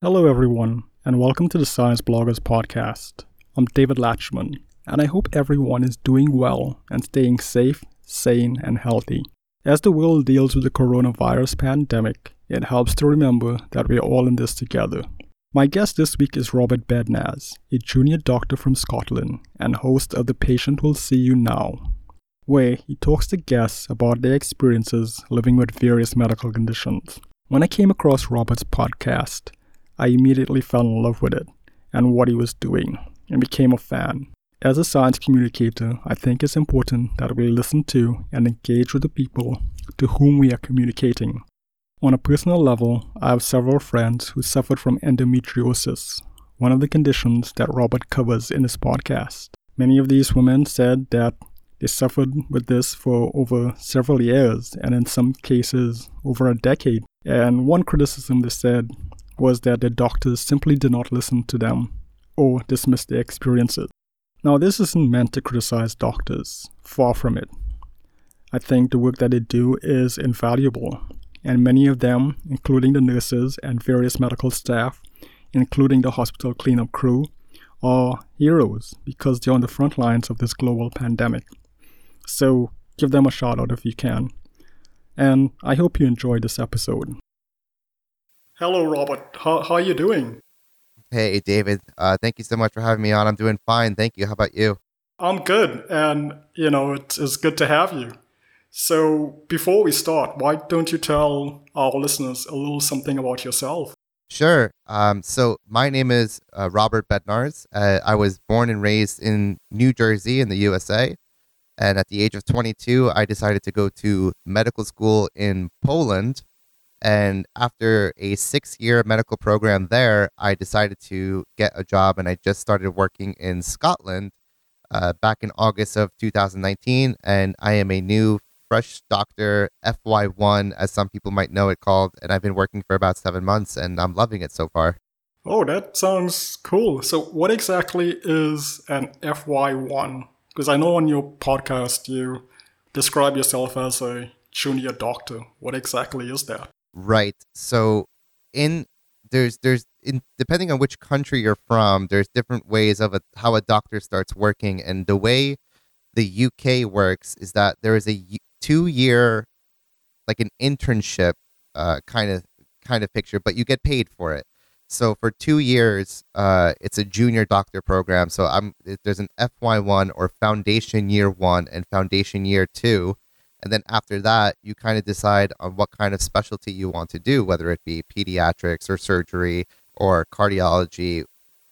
Hello, everyone, and welcome to the Science Bloggers Podcast. I'm David Latchman, and I hope everyone is doing well and staying safe, sane, and healthy. As the world deals with the coronavirus pandemic, it helps to remember that we're all in this together. My guest this week is Robert Bednarz, a junior doctor from Scotland and host of The Patient Will See You Now, where he talks to guests about their experiences living with various medical conditions. When I came across Robert's podcast, I immediately fell in love with it and what he was doing and became a fan. As a science communicator, I think it's important that we listen to and engage with the people to whom we are communicating. On a personal level, I have several friends who suffered from endometriosis, one of the conditions that Robert covers in his podcast. Many of these women said that they suffered with this for over several years and in some cases over a decade. And one criticism they said was that their doctors simply did not listen to them or dismiss their experiences. Now, this isn't meant to criticize doctors, far from it. I think the work that they do is invaluable, and many of them, including the nurses and various medical staff, including the hospital cleanup crew, are heroes because they're on the front lines of this global pandemic. So give them a shout out if you can. And I hope you enjoyed this episode. Hello, Robert. How are you doing? Hey, David. Thank you so much for having me on. I'm doing fine. Thank you. How about you? I'm good. And, it's good to have you. So before we start, why don't you tell our listeners a little something about yourself? Sure. So my name is Robert Bednarz. I was born and raised in New Jersey in the USA. And at the age of 22, I decided to go to medical school in Poland. And after a 6-year medical program there, I decided to get a job, and I just started working in Scotland back in August of 2019. And I am a new fresh doctor, FY1, as some people might know it called. And I've been working for about 7 months, and I'm loving it so far. Oh, that sounds cool. So what exactly is an FY1? Because I know on your podcast you describe yourself as a junior doctor. What exactly is that? Right. So depending on which country you're from, there's different ways of how a doctor starts working. And the way the UK works is that there is a 2-year, like an internship kind of picture, but you get paid for it. So for 2 years, it's a junior doctor program. So there's an FY1 or Foundation Year 1 and Foundation Year 2. And then after that, you kind of decide on what kind of specialty you want to do, whether it be pediatrics or surgery or cardiology,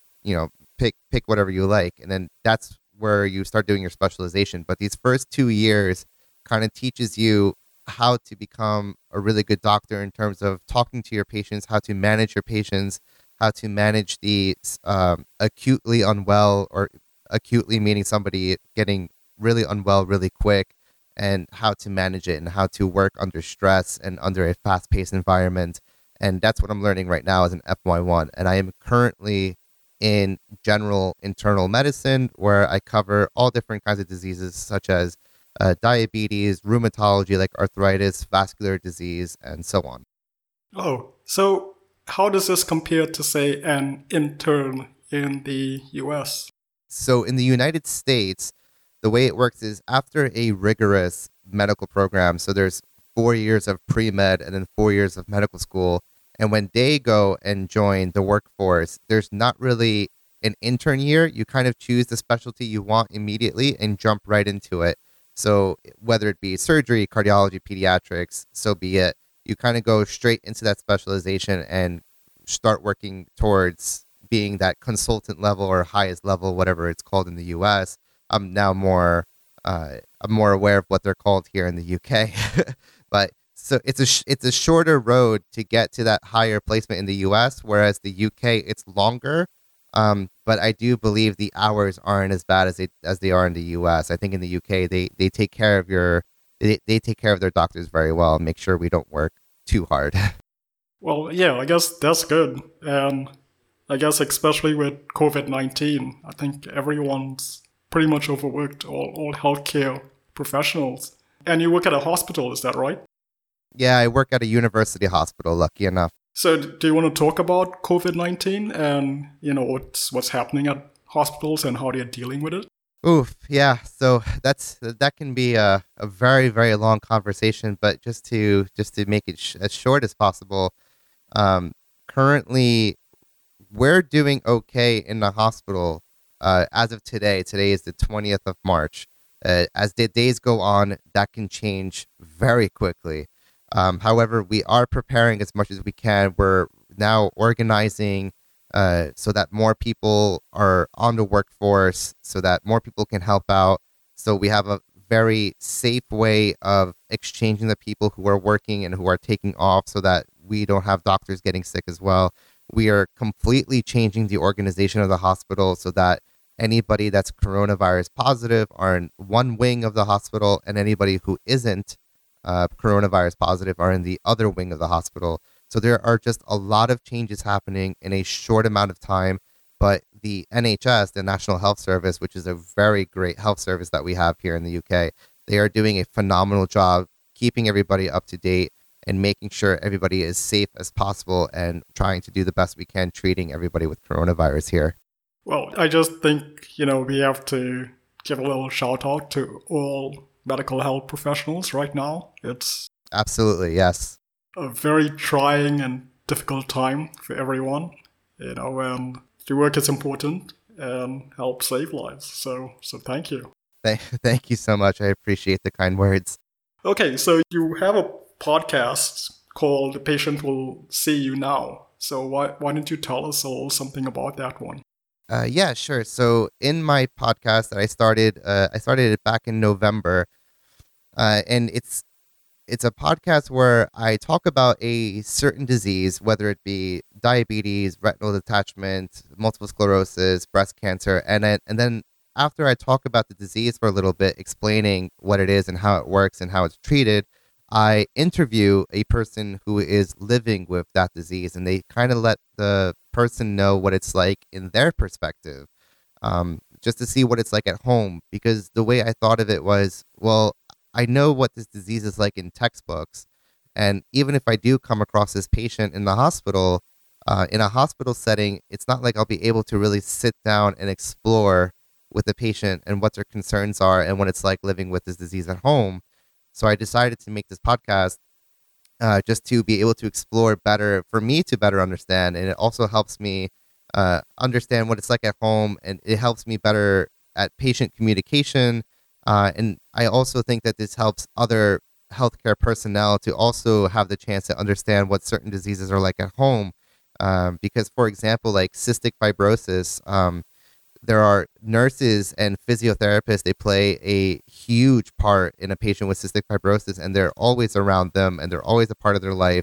pick whatever you like. And then that's where you start doing your specialization. But these first 2 years kind of teaches you how to become a really good doctor in terms of talking to your patients, how to manage your patients, how to manage the acutely unwell, or acutely meaning somebody getting really unwell really quick, and how to manage it and how to work under stress and under a fast-paced environment. And that's what I'm learning right now as an FY1. And I am currently in general internal medicine, where I cover all different kinds of diseases such as diabetes, rheumatology like arthritis, vascular disease, and so on. Oh, so how does this compare to, say, an intern in the US? So in the United States, the way it works is after a rigorous medical program, so there's 4 years of pre-med and then 4 years of medical school. And when they go and join the workforce, there's not really an intern year. You kind of choose the specialty you want immediately and jump right into it. So whether it be surgery, cardiology, pediatrics, so be it. You kind of go straight into that specialization and start working towards being that consultant level or highest level, whatever it's called in the US. I'm now more aware of what they're called here in the UK. But so it's a shorter road to get to that higher placement in the US, whereas the UK it's longer. But I do believe the hours aren't as bad as they are in the US. I think in the UK they take care of they take care of their doctors very well and make sure we don't work too hard. Well, yeah, I guess that's good. And I guess especially with COVID-19, I think everyone's pretty much overworked, all healthcare professionals. And you work at a hospital, is that right? Yeah, I work at a university hospital, lucky enough. So do you want to talk about COVID-19 and, what's happening at hospitals and how they're dealing with it? Oof, yeah. So that can be a very, very long conversation, but just to make it as short as possible, um, currently we're doing okay in the hospital as of today. Today is the 20th of March. As the days go on, that can change very quickly. However, we are preparing as much as we can. We're now organizing so that more people are on the workforce, so that more people can help out. So we have a very safe way of exchanging the people who are working and who are taking off so that we don't have doctors getting sick as well. We are completely changing the organization of the hospital so that anybody that's coronavirus positive are in one wing of the hospital, and anybody who isn't coronavirus positive are in the other wing of the hospital. So there are just a lot of changes happening in a short amount of time. But the NHS, the National Health Service, which is a very great health service that we have here in the UK, they are doing a phenomenal job keeping everybody up to date and making sure everybody is safe as possible and trying to do the best we can treating everybody with coronavirus here. Well, I just think, we have to give a little shout out to all medical health professionals right now. It's Absolutely, yes. a very trying and difficult time for everyone, and the work is important and helps save lives. So thank you. Thank you so much. I appreciate the kind words. Okay, so you have a podcast called The Patient Will See You Now. So why don't you tell us all something about that one? Yeah, sure. So in my podcast that I started it back in November, and it's a podcast where I talk about a certain disease, whether it be diabetes, retinal detachment, multiple sclerosis, breast cancer, and then after I talk about the disease for a little bit, explaining what it is and how it works and how it's treated, I interview a person who is living with that disease, and they kind of let the person know what it's like in their perspective, just to see what it's like at home. Because the way I thought of it was, well, I know what this disease is like in textbooks, and even if I do come across this patient in the hospital, in a hospital setting, it's not like I'll be able to really sit down and explore with the patient and what their concerns are and what it's like living with this disease at home. So I decided to make this podcast just to be able to explore better, for me to better understand. And it also helps me understand what it's like at home, and it helps me better at patient communication. And I also think that this helps other healthcare personnel to also have the chance to understand what certain diseases are like at home. Because, for example, like cystic fibrosis, there are nurses and physiotherapists. They play a huge part in a patient with cystic fibrosis, and they're always around them, and they're always a part of their life.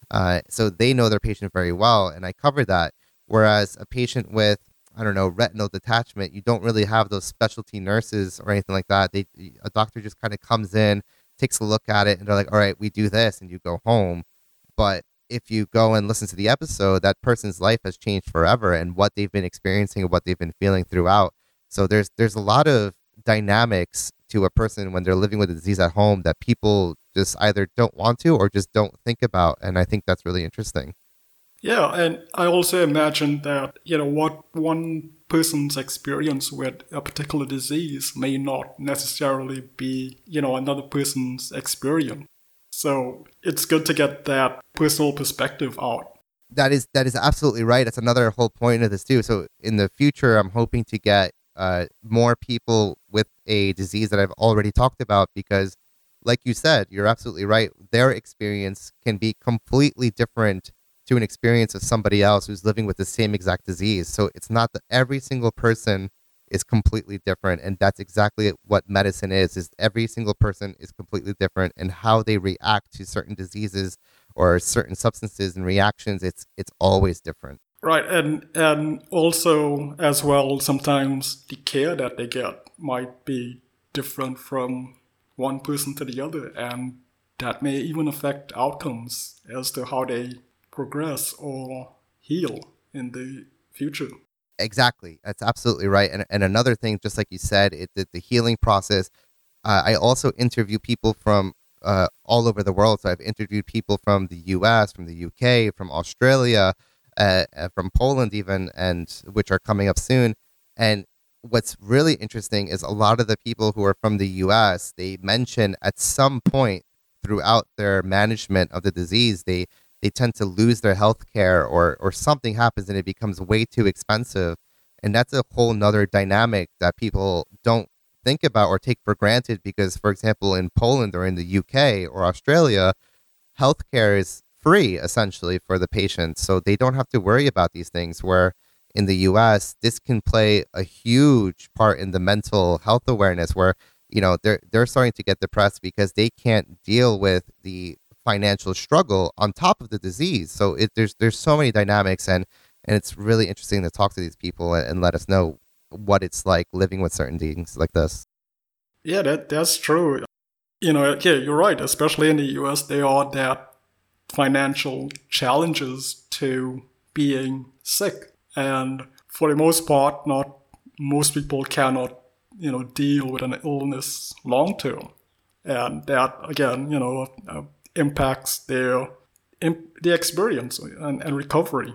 So they know their patient very well, and I cover that. Whereas a patient with, I don't know, retinal detachment, you don't really have those specialty nurses or anything like that. A doctor just kind of comes in, takes a look at it, and they're like, all right, we do this, and you go home. But if you go and listen to the episode, that person's life has changed forever, and what they've been experiencing and what they've been feeling throughout. So there's a lot of dynamics to a person when they're living with a disease at home that people just either don't want to or just don't think about. And I think that's really interesting. Yeah, and I also imagine that, what one person's experience with a particular disease may not necessarily be, another person's experience. So it's good to get that personal perspective out. That is absolutely right. That's another whole point of this too. So in the future, I'm hoping to get more people with a disease that I've already talked about, because like you said, you're absolutely right. Their experience can be completely different to an experience of somebody else who's living with the same exact disease. So it's not that every single person is completely different, and that's exactly what medicine is every single person is completely different, and how they react to certain diseases or certain substances and reactions, it's always different. Right, and also as well, sometimes the care that they get might be different from one person to the other, and that may even affect outcomes as to how they progress or heal in the future. Exactly. That's absolutely right. And another thing, just like you said, the healing process. I also interview people from all over the world. So I've interviewed people from the US, from the UK, from Australia, from Poland even, and which are coming up soon. And what's really interesting is a lot of the people who are from the US, they mention at some point throughout their management of the disease, they tend to lose their health care, or something happens and it becomes way too expensive. And that's a whole nother dynamic that people don't think about or take for granted because, for example, in Poland or in the UK or Australia, healthcare is free essentially for the patient. So they don't have to worry about these things. Where in the US, this can play a huge part in the mental health awareness where, they're starting to get depressed because they can't deal with the financial struggle on top of the disease. So there's so many dynamics, and it's really interesting to talk to these people and let us know what it's like living with certain things like this. Yeah, that's true. Yeah, you're right. Especially in the US, there are that financial challenges to being sick. And for the most part, not most people cannot, deal with an illness long term. And that, again, impacts their experience and recovery,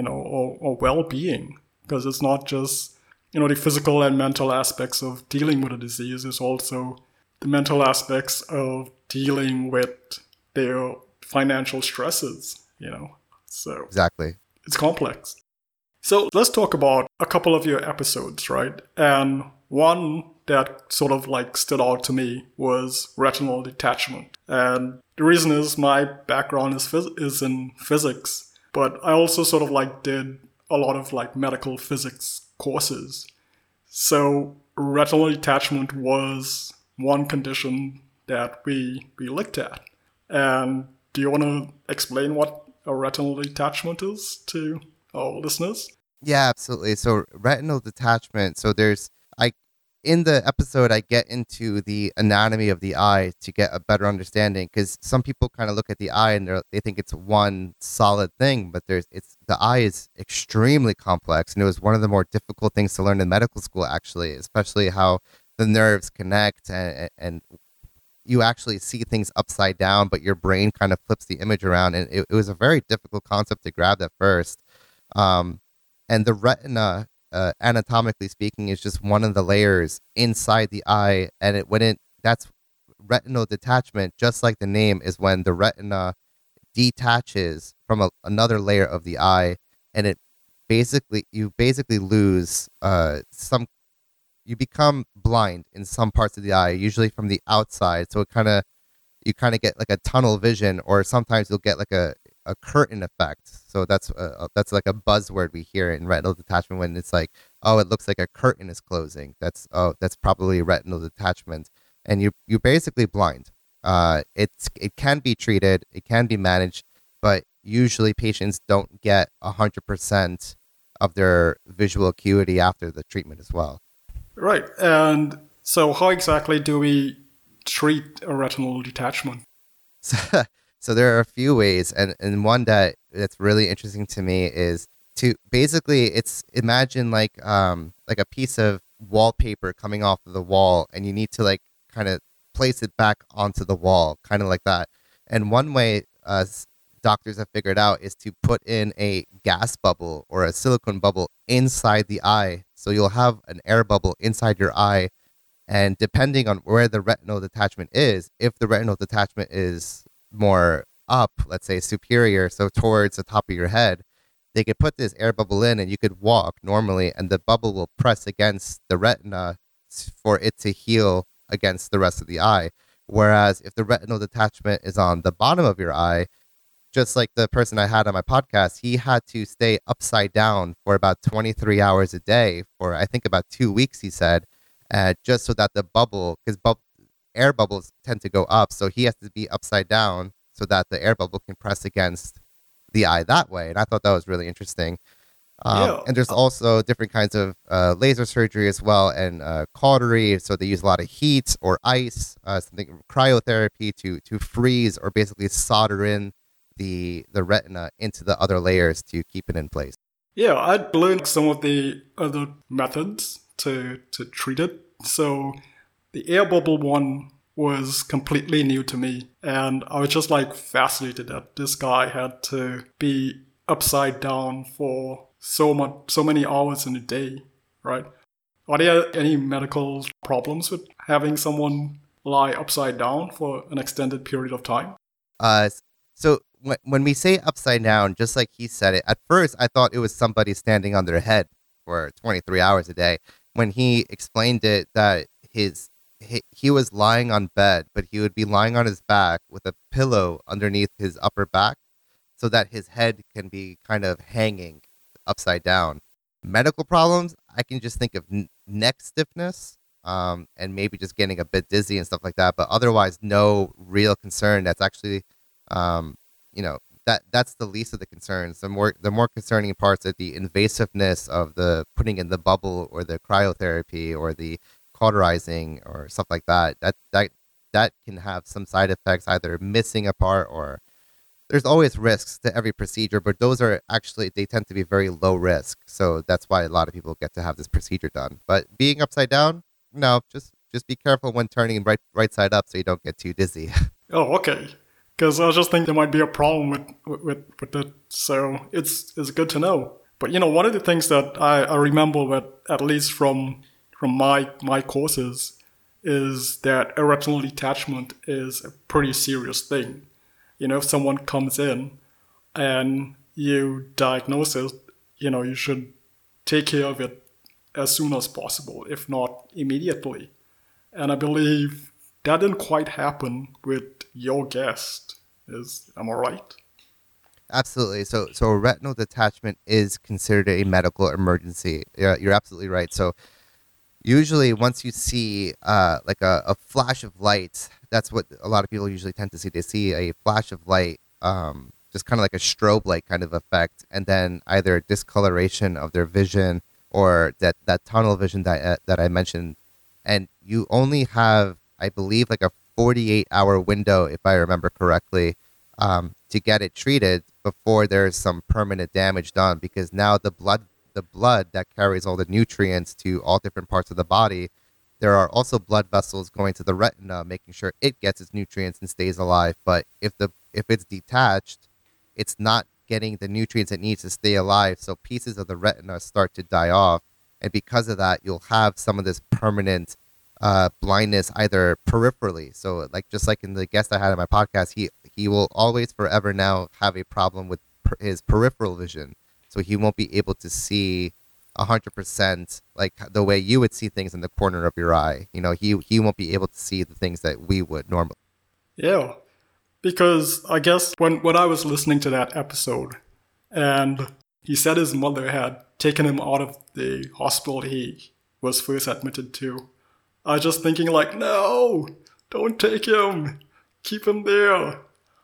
or well-being. Because it's not just, the physical and mental aspects of dealing with a disease. It's also the mental aspects of dealing with their financial stresses, So Exactly. it's complex. So let's talk about a couple of your episodes, right? And one that sort of stood out to me was retinal detachment. And the reason is my background is in physics, but I also sort of did a lot of medical physics courses. So retinal detachment was one condition that we looked at. And do you want to explain what a retinal detachment is to our listeners? Yeah, absolutely. So retinal detachment. So in the episode, I get into the anatomy of the eye to get a better understanding, because some people kind of look at the eye and they think it's one solid thing, but the eye is extremely complex, and it was one of the more difficult things to learn in medical school, actually, especially how the nerves connect and you actually see things upside down, but your brain kind of flips the image around, and it was a very difficult concept to grab at first. And the retina, anatomically speaking, is just one of the layers inside the eye, and that's retinal detachment. Just like the name, is when the retina detaches from another layer of the eye, and you basically lose you become blind in some parts of the eye, usually from the outside. So you kind of get like a tunnel vision, or sometimes you'll get like a curtain effect. So that's like a buzzword we hear in retinal detachment, when it's like, oh, it looks like a curtain is closing. That's probably retinal detachment, and you're basically blind. It can be treated, it can be managed, but usually patients don't get 100% of their visual acuity after the treatment as well. Right. And so how exactly do we treat a retinal detachment? So there are a few ways, and one that's really interesting to me is to basically, imagine like a piece of wallpaper coming off of the wall, and you need to kind of place it back onto the wall, kind of like that. And one way doctors have figured out is to put in a gas bubble or a silicone bubble inside the eye. So you'll have an air bubble inside your eye, and depending on where the retinal detachment is, if the retinal detachment is more up, let's say superior, so towards the top of your head, they could put this air bubble in and you could walk normally, and the bubble will press against the retina for it to heal against the rest of the eye. Whereas if the retinal detachment is on the bottom of your eye, just like the person I had on my podcast, he had to stay upside down for about 23 hours a day for, I think, about 2 weeks, he said, just so that the bubble, because air bubbles tend to go up, so he has to be upside down so that the air bubble can press against the eye that way. And I thought that was really interesting. And there's also different kinds of laser surgery as well, and cautery. So they use a lot of heat or ice, something cryotherapy to freeze or basically solder in the retina into the other layers to keep it in place. Yeah, I learned some of the other methods to treat it. So the air bubble one was completely new to me. And I was just like fascinated that this guy had to be upside down for so many hours in a day, right? Are there any medical problems with having someone lie upside down for an extended period of time? So when we say upside down, just like he said it, at first I thought it was somebody standing on their head for 23 hours a day. When he explained it, that he was lying on bed, but he would be lying on his back with a pillow underneath his upper back so that his head can be kind of hanging upside down. Medical problems, I can just think of neck stiffness, and maybe just getting a bit dizzy and stuff like that. But otherwise, no real concern. That's actually, um, that's the least of the concerns. The more concerning parts are the invasiveness of the putting in the bubble or the cryotherapy or the cauterizing or stuff like that. That can have some side effects, either missing a part or there's always risks to every procedure, but those are actually, they tend to be very low risk. So that's why a lot of people get to have this procedure done. But being upside down, no, just be careful when turning right side up so you don't get too dizzy. Oh, okay. Because I was just thinking there might be a problem with it. So it's good to know. But one of the things that I remember that at least from my courses is that erectile detachment is a pretty serious thing. If someone comes in and you diagnose it, you should take care of it as soon as possible, if not immediately. And I believe that didn't quite happen with your guest. Am I right? Absolutely. So retinal detachment is considered a medical emergency. You're absolutely right. So usually once you see like a flash of light, that's what a lot of people usually tend to see. They see a flash of light, just kind of like a strobe light kind of effect, and then either discoloration of their vision or that tunnel vision that I mentioned. And you only have, I believe, like a 48-hour window, if I remember correctly, to get it treated before there's some permanent damage done, because now the blood that carries all the nutrients to all different parts of the body, there are also blood vessels going to the retina, making sure it gets its nutrients and stays alive. But if it's detached, it's not getting the nutrients it needs to stay alive. So pieces of the retina start to die off. And because of that, you'll have some of this permanent blindness either peripherally. So just like in the guest I had on my podcast, he will always forever now have a problem with his peripheral vision. So he won't be able to see 100% like the way you would see things in the corner of your eye. He won't be able to see the things that we would normally. Yeah, because I guess when I was listening to that episode, and he said his mother had taken him out of the hospital he was first admitted to, I was just thinking like, no, don't take him, keep him there.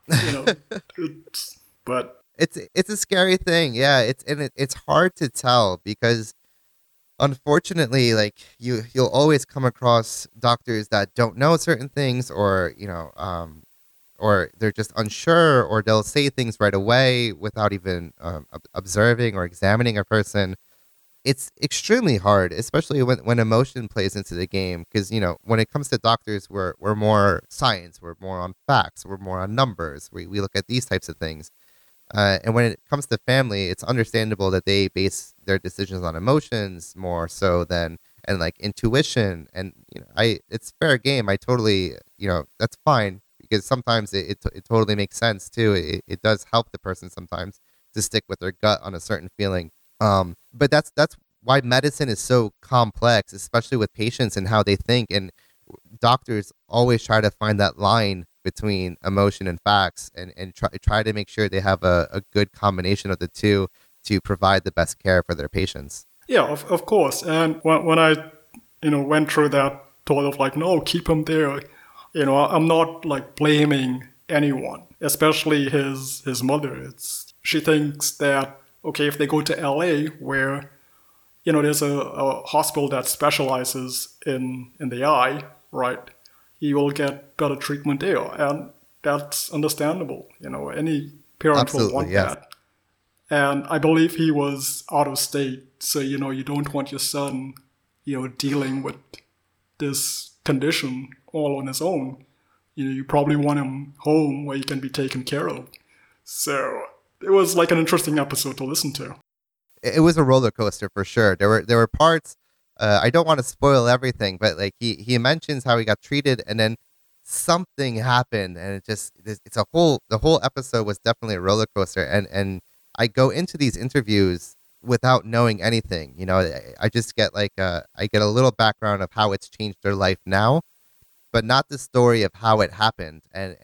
But it's a scary thing. Yeah, it's hard to tell because unfortunately, like you'll always come across doctors that don't know certain things, or or they're just unsure, or they'll say things right away without even observing or examining a person. It's extremely hard, especially when emotion plays into the game, because when it comes to doctors, we're more science, we're more on facts, we're more on numbers. We look at these types of things. And when it comes to family, it's understandable that they base their decisions on emotions more so than and like intuition. And it's fair game. I totally, that's fine, because sometimes it totally makes sense too. It does help the person sometimes to stick with their gut on a certain feeling. But that's why medicine is so complex, especially with patients and how they think. And doctors always try to find that line between emotion and facts, and try to make sure they have a good combination of the two to provide the best care for their patients. Yeah, of course. And when I, went through that thought of like, no, keep him there, I'm not like blaming anyone, especially his mother. She thinks that, okay, if they go to LA where, there's a hospital that specializes in the eye, right? He will get better treatment there, and that's understandable. Any parent Absolutely, will want yes. that. And I believe he was out of state, so you don't want your son, dealing with this condition all on his own. You probably want him home where he can be taken care of. So it was like an interesting episode to listen to. It was a roller coaster for sure. There were parts. I don't want to spoil everything, but like he mentions how he got treated, and then something happened, and the whole episode was definitely a roller coaster. And I go into these interviews without knowing anything. I just get I get a little background of how it's changed their life now, but not the story of how it happened. And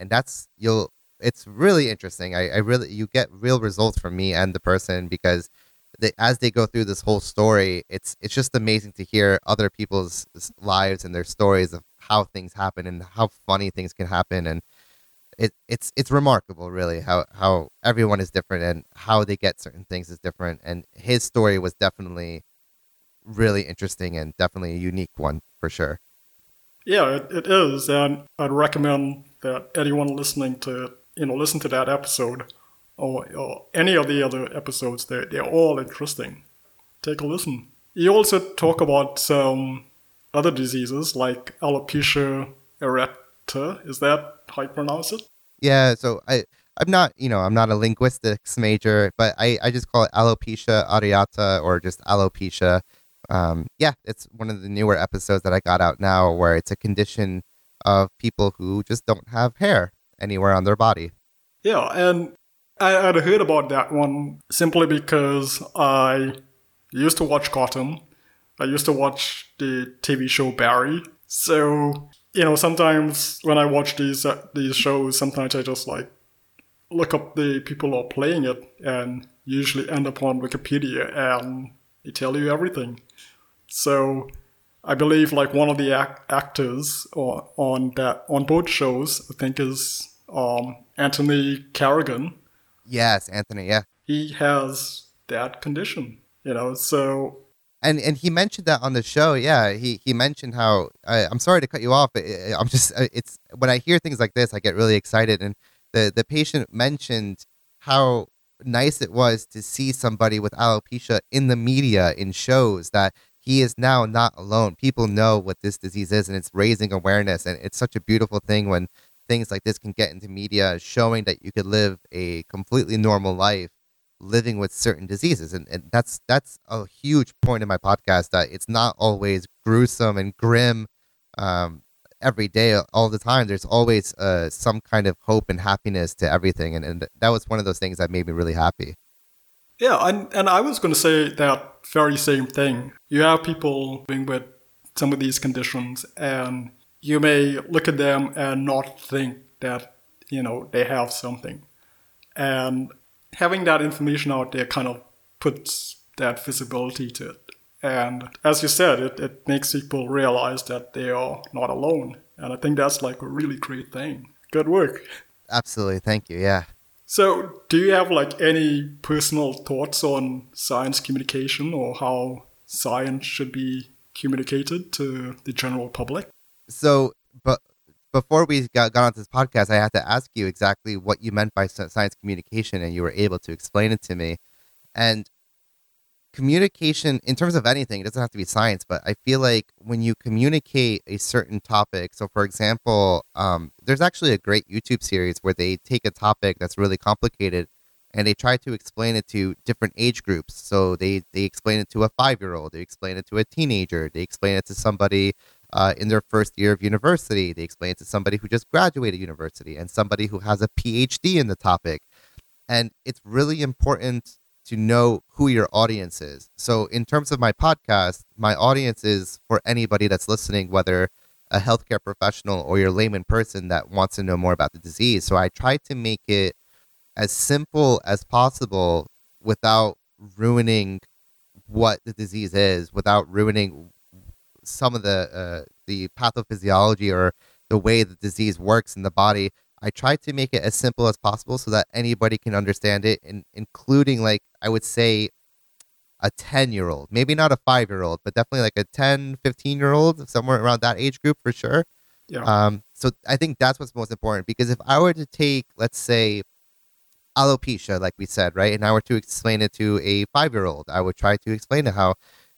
it's really interesting. You get real results from me and the person, because as they go through this whole story, it's just amazing to hear other people's lives and their stories of how things happen and how funny things can happen. And it's remarkable, really, how everyone is different and how they get certain things is different. And his story was definitely really interesting and definitely a unique one for sure. Yeah, it is, and I'd recommend that anyone listening to listen to that episode or any of the other episodes. They're all interesting. Take a listen. You also talk about some other diseases like alopecia areata. Is that how you pronounce it? Yeah, so I'm not a linguistics major, but I just call it alopecia areata or just alopecia. Yeah, it's one of the newer episodes that I got out now, where it's a condition of people who just don't have hair anywhere on their body. Yeah, and I'd heard about that one simply because I used to watch Gotham. I used to watch the TV show Barry. So, sometimes when I watch these shows, sometimes I just look up the people who are playing it, and usually end up on Wikipedia, and they tell you everything. So I believe one of the actors on both shows, I think, is Anthony Carrigan. Yes, Anthony. Yeah, he has that condition. So. And he mentioned that on the show. Yeah, he mentioned how I'm sorry to cut you off, but I'm just it's when I hear things like this, I get really excited. And the patient mentioned how nice it was to see somebody with alopecia in the media, in shows, that he is now not alone. People know what this disease is, and it's raising awareness. And it's such a beautiful thing when things like this can get into media, showing that you could live a completely normal life living with certain diseases. And that's a huge point in my podcast, that it's not always gruesome and grim every day, all the time. There's always some kind of hope and happiness to everything. And that was one of those things that made me really happy. Yeah, and I was going to say that very same thing. You have people living with some of these conditions, and you may look at them and not think that, they have something. And having that information out there kind of puts that visibility to it. And as you said, it makes people realize that they are not alone. And I think that's a really great thing. Good work. Absolutely. Thank you. Yeah. So do you have any personal thoughts on science communication, or how science should be communicated to the general public? So, but before we got onto this podcast, I had to ask you exactly what you meant by science communication, and you were able to explain it to me. And communication, in terms of anything, it doesn't have to be science, but I feel like when you communicate a certain topic, so for example, there's actually a great YouTube series where they take a topic that's really complicated and they try to explain it to different age groups. So they explain it to a 5-year-old, they explain it to a teenager, they explain it to somebody in their first year of university, they explain it to somebody who just graduated university, and somebody who has a PhD in the topic. And it's really important to know who your audience is. So in terms of my podcast, my audience is for anybody that's listening, whether a healthcare professional or your layman person that wants to know more about the disease. So I try to make it as simple as possible without ruining what the disease is, without ruining some of the pathophysiology or the way the disease works in the body. I try to make it as simple as possible so that anybody can understand it, including, I would say, a 10-year-old. Maybe not a 5-year-old, but definitely a 10, 15-year-old, somewhere around that age group for sure. Yeah. So I think that's what's most important, because if I were to take, let's say, alopecia, like we said, right, and I were to explain it to a 5-year-old, I would try to explain it how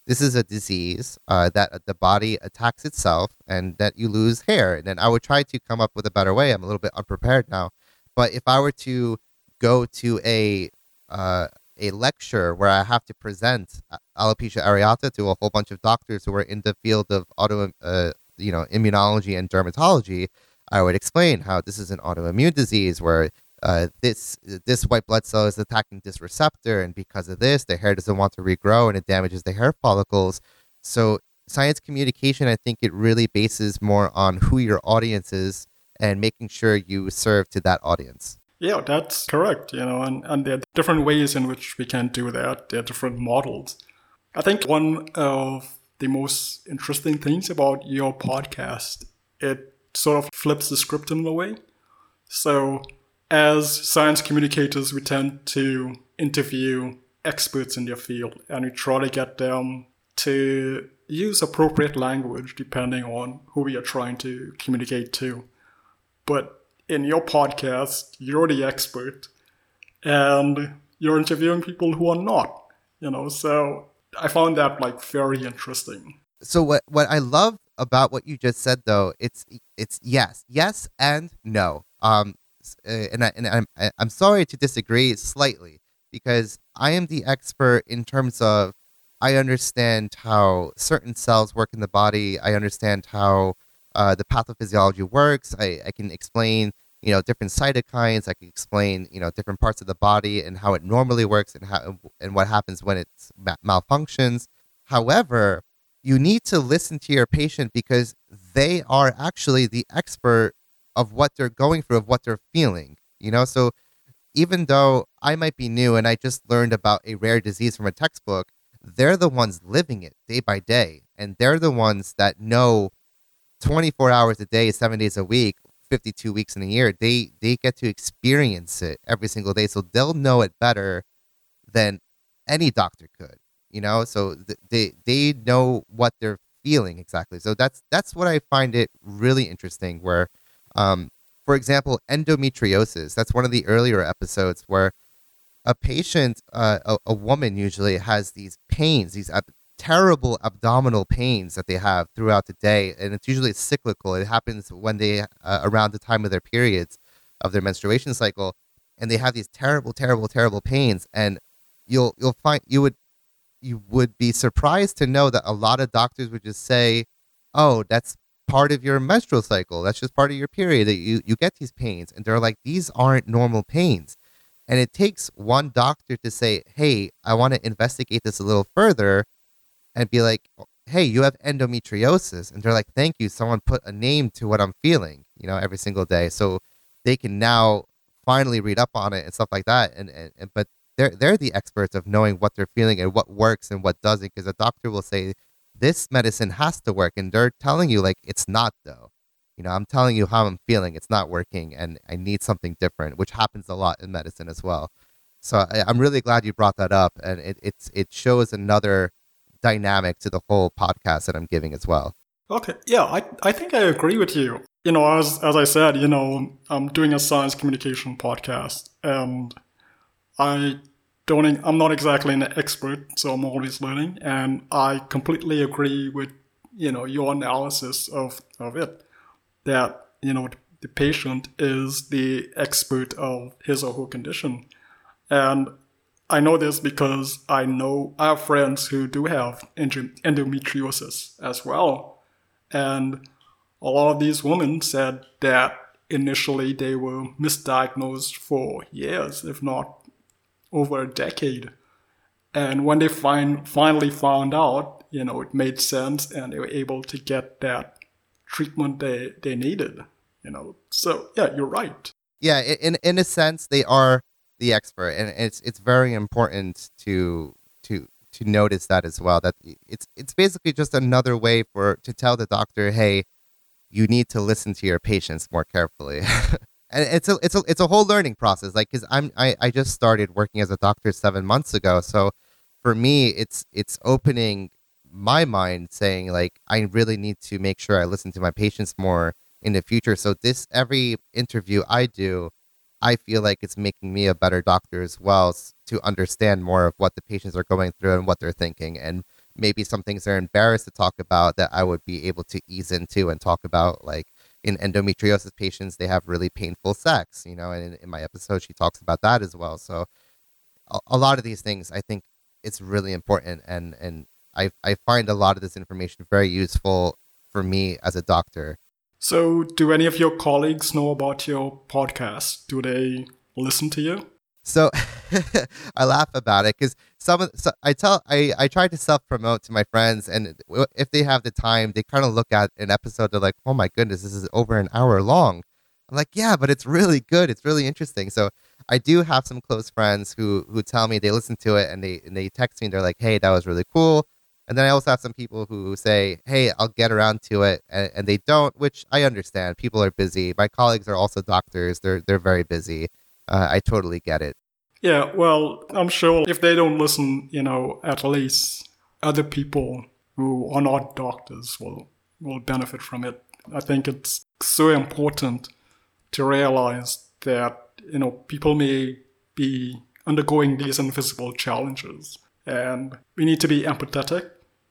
this is a disease that the body attacks itself and that you lose hair. And then I would try to come up with a better way. I'm a little bit unprepared now. But if I were to go to a lecture where I have to present alopecia areata to a whole bunch of doctors who are in the field of immunology and dermatology, I would explain how this is an autoimmune disease where this white blood cell is attacking this receptor, and because of this, the hair doesn't want to regrow and it damages the hair follicles. So science communication, I think it really bases more on who your audience is and making sure you serve to that audience. Yeah, that's correct, and there are different ways in which we can do that. There are different models. I think one of the most interesting things about your podcast, it sort of flips the script in a way. So as science communicators, we tend to interview experts in their field, and we try to get them to use appropriate language depending on who we are trying to communicate to. But in your podcast, you're the expert, and you're interviewing people who are not, so I found that very interesting. So what I love about what you just said, though, it's yes and no. I'm sorry to disagree slightly, because I am the expert in terms of I understand how certain cells work in the body. I understand how the pathophysiology works. I can explain different cytokines. I can explain different parts of the body and how it normally works and what happens when it malfunctions. However, you need to listen to your patient because they are actually the expert of what they're going through, of what they're feeling. So even though I might be new and I just learned about a rare disease from a textbook, they're the ones living it day by day, and they're the ones that know 24 hours a day, 7 days a week, 52 weeks in a year. They get to experience it every single day, so they'll know it better than any doctor could. So they know what they're feeling exactly. So that's what I find it really interesting. Where, for example, endometriosis. That's one of the earlier episodes where a patient, a woman usually has these pains, these terrible abdominal pains that they have throughout the day, and it's usually cyclical. It happens when they around the time of their periods, of their menstruation cycle, and they have these terrible, terrible, terrible pains. And you'll find you would be surprised to know that a lot of doctors would just say, "Oh, that's part of your menstrual cycle. That's just part of your period that you get these pains." And they're like, "These aren't normal pains." And it takes one doctor to say, "Hey, I want to investigate this a little further," and be like, "Hey, you have endometriosis." And they're like, "Thank you. Someone put a name to what I'm feeling, every single day." So they can now finally read up on it and stuff like that. But they're the experts of knowing what they're feeling and what works and what doesn't, because a doctor will say, "This medicine has to work." And they're telling you, it's not, though. I'm telling you how I'm feeling. It's not working, and I need something different, which happens a lot in medicine as well. So I'm really glad you brought that up, and it shows another dynamic to the whole podcast that I'm giving as well. Okay, yeah, I think I agree with you. As I said, I'm doing a science communication podcast, and I'm not exactly an expert, so I'm always learning, and I completely agree with your analysis of it, that the patient is the expert of his or her condition. And I know this because I have friends who do have endometriosis as well. And a lot of these women said that initially they were misdiagnosed for years, if not over a decade. And when they finally found out, it made sense, and they were able to get that treatment they needed. So yeah, you're right. Yeah, in a sense, they are the expert, and it's very important to notice that as well. That it's basically just another way to tell the doctor, "Hey, you need to listen to your patients more carefully." And it's a whole learning process. Because I just started working as a doctor 7 months ago, so for me, it's opening my mind, saying I really need to make sure I listen to my patients more in the future. So every interview I do, I feel like it's making me a better doctor as well, to understand more of what the patients are going through and what they're thinking, and maybe some things they're embarrassed to talk about that I would be able to ease into and talk about. Like in endometriosis patients, they have really painful sex, you know, and in my episode, she talks about that as well. So a lot of these things, I think it's really important. And I find a lot of this information very useful for me as a doctor. So, do any of your colleagues know about your podcast? Do they listen to you? So I laugh about it because I try to self promote to my friends, and if they have the time, they kind of look at an episode. They're like, "Oh my goodness, this is over an hour long." I'm like, "Yeah, but it's really good. It's really interesting." So I do have some close friends who tell me they listen to it and they text me. And they're like, "Hey, that was really cool." And then I also have some people who say, "Hey, I'll get around to it," and they don't, which I understand. People are busy. My colleagues are also doctors. They're very busy. I totally get it. Yeah, well, I'm sure if they don't listen, at least other people who are not doctors will benefit from it. I think it's so important to realize that, people may be undergoing these invisible challenges, and we need to be empathetic,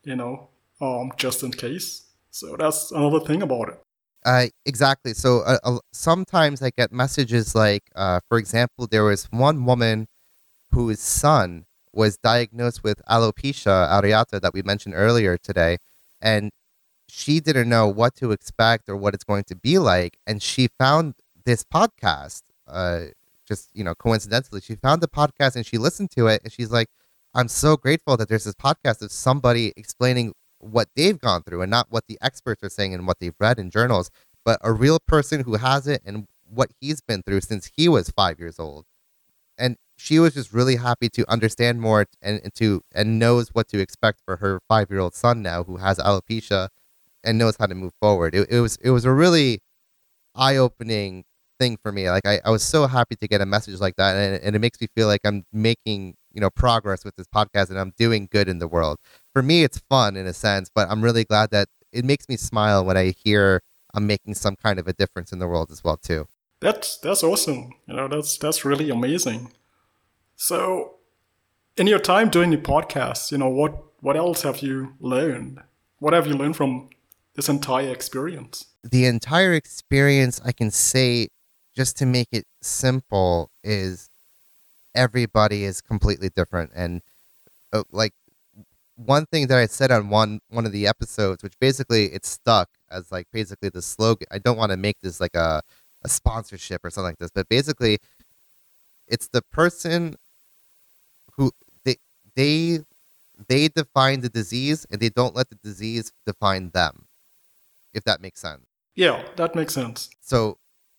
just in case. So that's another thing about it. Exactly. So sometimes I get messages like, for example, there was one woman whose son was diagnosed with alopecia areata that we mentioned earlier today, and she didn't know what to expect or what it's going to be like, and she found this podcast. Just coincidentally, she found the podcast and she listened to it, and she's like, "I'm so grateful that there's this podcast of somebody explaining what they've gone through and not what the experts are saying and what they've read in journals, but a real person who has it and what he's been through since he was 5 years old." And she was just really happy to understand more and knows what to expect for her 5-year-old son now who has alopecia and knows how to move forward. It was a really eye-opening thing for me. Like I was so happy to get a message like that, and it makes me feel like I'm making progress with this podcast and I'm doing good in the world. For me, it's fun in a sense, but I'm really glad that it makes me smile when I hear I'm making some kind of a difference in the world as well too. That's awesome. That's really amazing. So, in your time doing the podcast, what else have you learned? What have you learned from this entire experience? The entire experience, I can say, just to make it simple, is everybody is completely different. And like one thing that I said on one of the episodes, which basically it's stuck as like basically the slogan. I don't want to make this like a sponsorship or something like this, but basically it's the person who they define the disease and they don't let the disease define them, if that makes sense. Yeah, that makes sense. So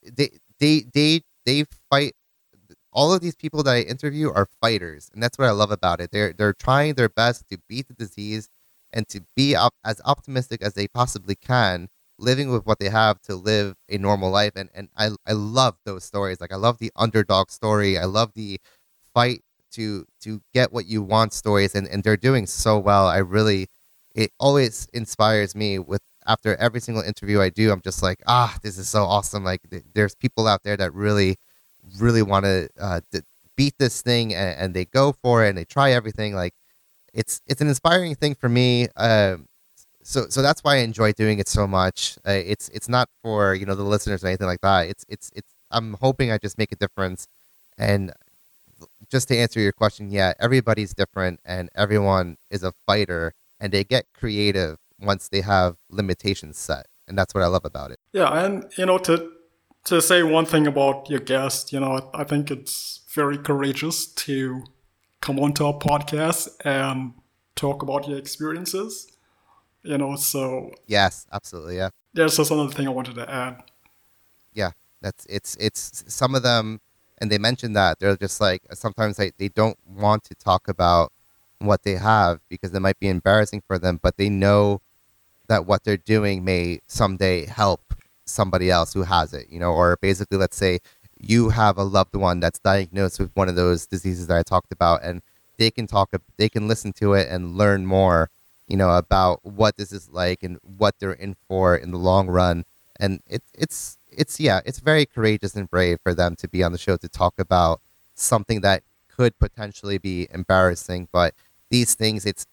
they fight. All of these people that I interview are fighters, and that's what I love about it. They're trying their best to beat the disease and to be as optimistic as they possibly can, living with what they have to live a normal life. And I love those stories. Like I love the underdog story. I love the fight to get what you want stories, and they're doing so well. It always inspires me. With after every single interview I do, I'm just like, this is so awesome. Like there's people out there that really want to beat this thing, and they go for it and they try everything. Like it's an inspiring thing for me. So that's why I enjoy doing it so much. It's not for the listeners or anything like that. It's I'm hoping I just make a difference. And just to answer your question, yeah, everybody's different and everyone is a fighter, and they get creative once they have limitations set, and that's what I love about it. Yeah, and to say one thing about your guest, I think it's very courageous to come onto our podcast and talk about your experiences. So yes, absolutely, yeah. There's just another thing I wanted to add. Yeah, it's some of them, and they mentioned that they're just like sometimes they don't want to talk about what they have because it might be embarrassing for them, but they know that what they're doing may someday help somebody else who has it, or basically, let's say you have a loved one that's diagnosed with one of those diseases that I talked about, and they can listen to it and learn more, about what this is like and what they're in for in the long run. And it's very courageous and brave for them to be on the show to talk about something that could potentially be embarrassing, but these things, it's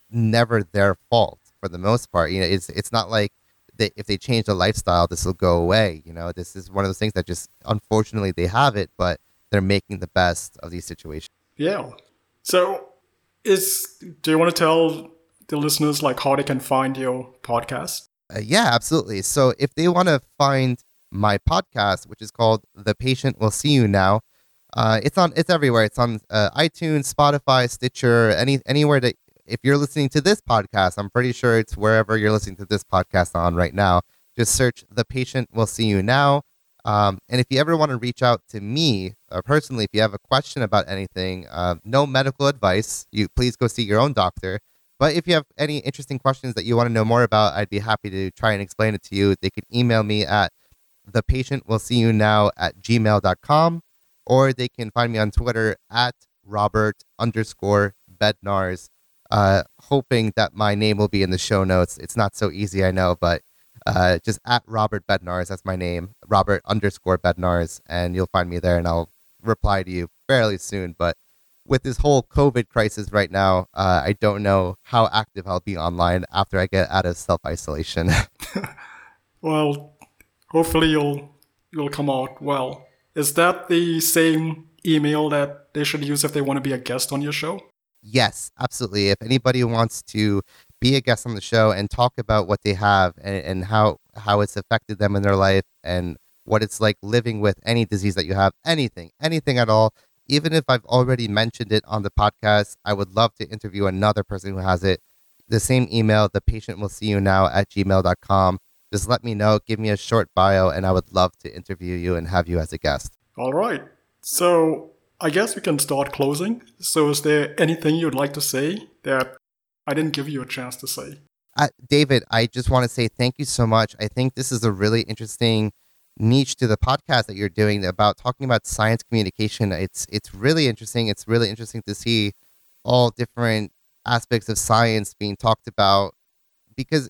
never their fault for the most part. It's not like if they change the lifestyle, this will go away. This is one of those things that just, unfortunately, they have it, but they're making the best of these situations. Yeah. So, do you want to tell the listeners like how they can find your podcast? Yeah, absolutely. So if they want to find my podcast, which is called The Patient Will See You Now, it's everywhere. It's on iTunes, Spotify, Stitcher, anywhere that, if you're listening to this podcast, I'm pretty sure it's wherever you're listening to this podcast on right now. Just search The Patient Will See You Now. And if you ever want to reach out to me personally, if you have a question about anything, no medical advice, you please go see your own doctor. But if you have any interesting questions that you want to know more about, I'd be happy to try and explain it to you. They can email me at thepatientwillseeyounow@gmail.com, or they can find me on Twitter at Robert_Bednarz, hoping that my name will be in the show notes. It's not so easy, I know, but just at Robert Bednarz, that's my name, Robert_Bednarz, and you'll find me there, and I'll reply to you fairly soon. But with this whole COVID crisis right now, I don't know how active I'll be online after I get out of self-isolation. Well, hopefully you'll come out well. Is that the same email that they should use if they want to be a guest on your show? Yes, absolutely. If anybody wants to be a guest on the show and talk about what they have and how it's affected them in their life and what it's like living with any disease that you have, anything at all, even if I've already mentioned it on the podcast, I would love to interview another person who has it. The same email, thepatientwillseeyounow@gmail.com. Just let me know, give me a short bio, and I would love to interview you and have you as a guest. All right. So I guess we can start closing. So is there anything you'd like to say that I didn't give you a chance to say? David, I just want to say thank you so much. I think this is a really interesting niche to the podcast that you're doing about talking about science communication. It's really interesting. It's really interesting to see all different aspects of science being talked about, because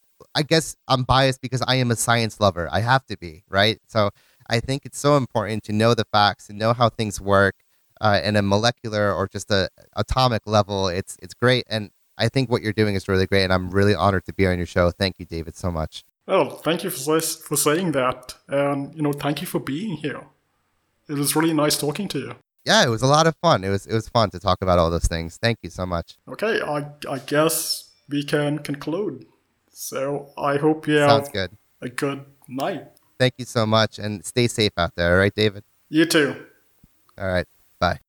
I guess I'm biased because I am a science lover. I have to be, right? So I think it's so important to know the facts and know how things work in a molecular or just a atomic level. It's great. And I think what you're doing is really great. And I'm really honored to be on your show. Thank you, David, so much. Well, thank you for saying that. And, thank you for being here. It was really nice talking to you. Yeah, it was a lot of fun. It was fun to talk about all those things. Thank you so much. Okay, I guess we can conclude. So I hope you have Sounds good. A good night. Thank you so much, and stay safe out there, all right, David? You too. All right, bye.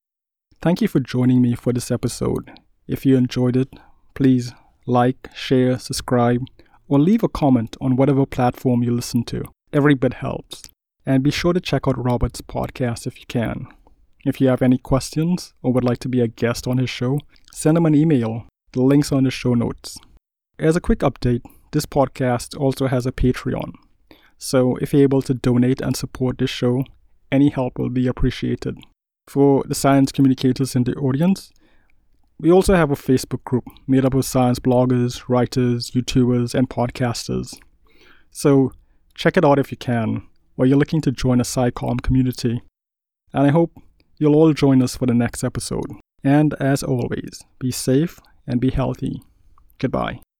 Thank you for joining me for this episode. If you enjoyed it, please like, share, subscribe, or leave a comment on whatever platform you listen to. Every bit helps. And be sure to check out Robert's podcast if you can. If you have any questions or would like to be a guest on his show, send him an email. The link's on the show notes. As a quick update, this podcast also has a Patreon. So if you're able to donate and support this show, any help will be appreciated. For the science communicators in the audience, we also have a Facebook group made up of science bloggers, writers, YouTubers, and podcasters. So check it out if you can, or you're looking to join a SciComm community. And I hope you'll all join us for the next episode. And as always, be safe and be healthy. Goodbye.